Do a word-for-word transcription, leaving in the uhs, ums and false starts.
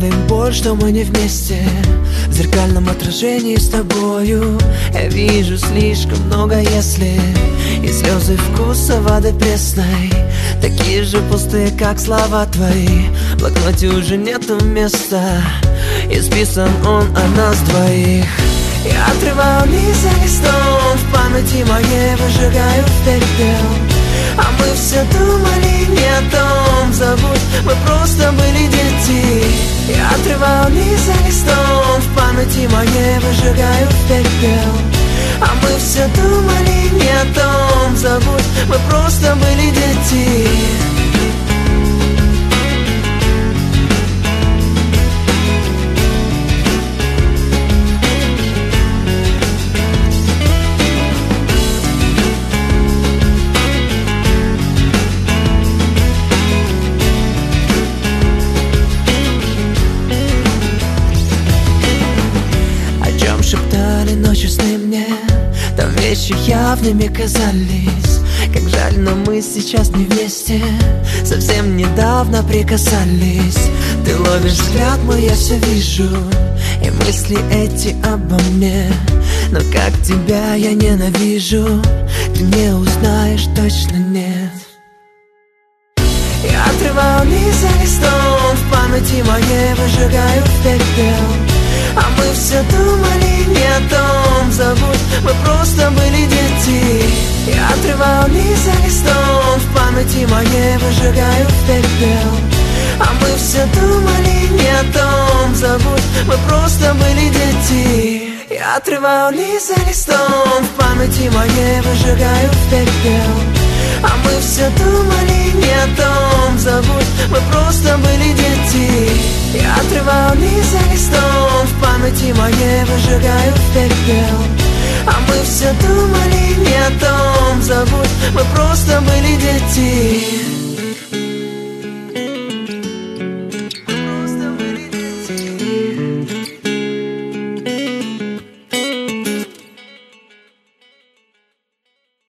делаем боль, что мы не вместе. В зеркальном отражении с тобою я вижу слишком много если. И слезы вкуса воды пресной такие же пустые, как слова твои. В блокноте уже нету места, и списан он о нас двоих. Я отрываю лист за листом, в памяти моей выжигаю в пепел. А мы все думали не о том, забудь, мы просто были дети. Я отрываю лист за листом, в памяти моей выжигаю в пепел. А мы все думали не о том, забудь, мы просто были дети. Шептали ночью сны мне, там вещи явными казались. Как жаль, но мы сейчас не вместе, совсем недавно прикасались. Ты ловишь взгляд мой, я все вижу, и мысли эти обо мне. Но как тебя я ненавижу, ты не узнаешь, точно нет. Я отрываю лист за листом, в памяти моей выжигаю в пепел. А мы все думали не о том, забудь, мы просто были дети. Я отрываю лист за листом, в памяти моей выжигаю в пепел. А мы все думали не о том, забудь, мы просто были дети. Я отрываю лист за листом, в памяти моей выжигаю в пепел. А мы все думали не о том, забудь, мы просто были дети. Я отрываю лист за листом, в памяти моей выжигаю в пепел. А мы все думали не о том, забудь, мы просто были дети.